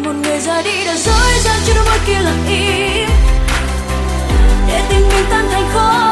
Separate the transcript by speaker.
Speaker 1: một người ra đi đã dối gian cho đôi môi kia lặng im để tình mình tan thành khói.